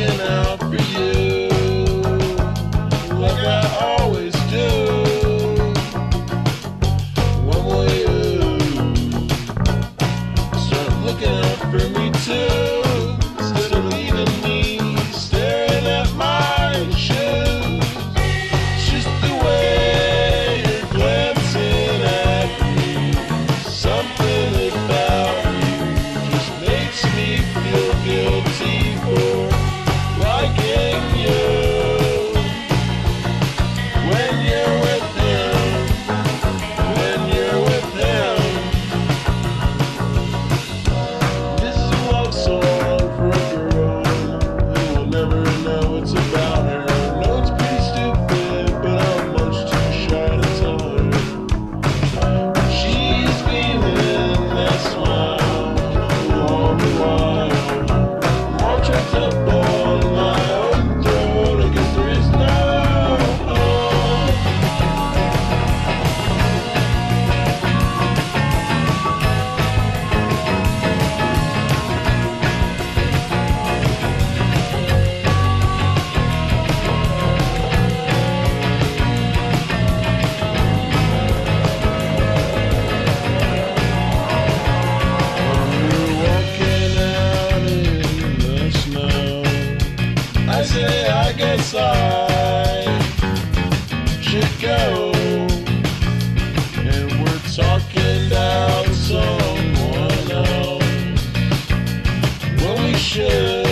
looking out for you, like I always do. When will you start looking out for me too, instead of leaving me staring at my shoes? It's just the way you're glancing at me. Something about you just makes me feel guilty for liking you. When you're with him, when you're with him. This is a love song for a girl who will never know it's about her. No, it's pretty stupid, but I'm much too shy to tell her. She's beaming that smile all the while. I'm all choked up on my own throat. I guess there is no hope. We're walking out in the snow. I say I guess I should go, and we're talking about someone else when we should.